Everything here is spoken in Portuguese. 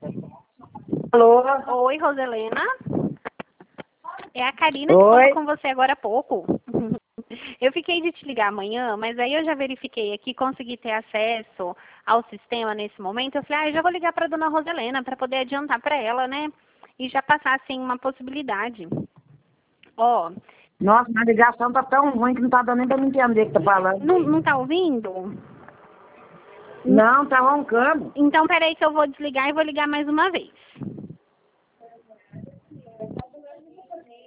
Alô? Oi, Roselena. É a Karina que Oi? falou com você agora há pouco. Eu fiquei de te ligar amanhã, mas aí eu já verifiquei aqui, consegui ter acesso ao sistema nesse momento. Eu falei, já vou ligar para dona Roselena para poder adiantar para ela, né? E já passar, assim, uma possibilidade. Ó, Nossa, a ligação tá tão ruim que não tá dando nem pra me entender o que tá falando. não tá ouvindo? Não, tá roncando. Então, peraí que eu vou desligar e vou ligar mais uma vez.